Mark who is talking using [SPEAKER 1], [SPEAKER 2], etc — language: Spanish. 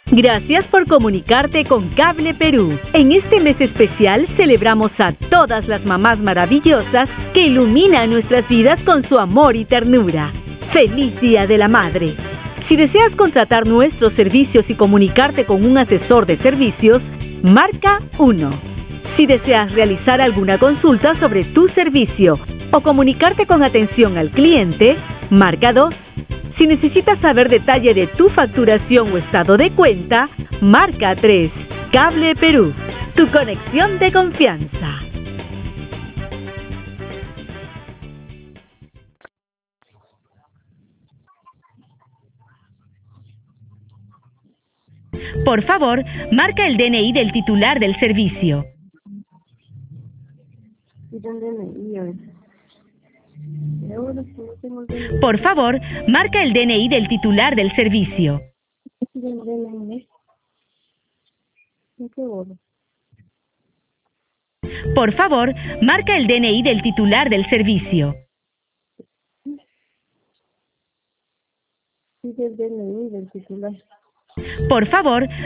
[SPEAKER 1] Gracias por comunicarte con Cable Perú. En este mes especial celebramos a todas las mamás maravillosas que iluminan nuestras vidas con su amor y ternura. ¡Feliz Día de la Madre! Si deseas contratar nuestros servicios y comunicarte con un asesor de servicios, marca 1. Si deseas realizar alguna consulta sobre tu servicio o comunicarte con atención al cliente, marca 2. Si necesitas saber detalle de tu facturación o estado de cuenta, marca 3. Cable Perú, tu conexión de confianza. Por favor, marca el DNI del titular del servicio. Por favor, marca el DNI del titular del servicio. Por favor, marca el DNI del titular del servicio. Por favor,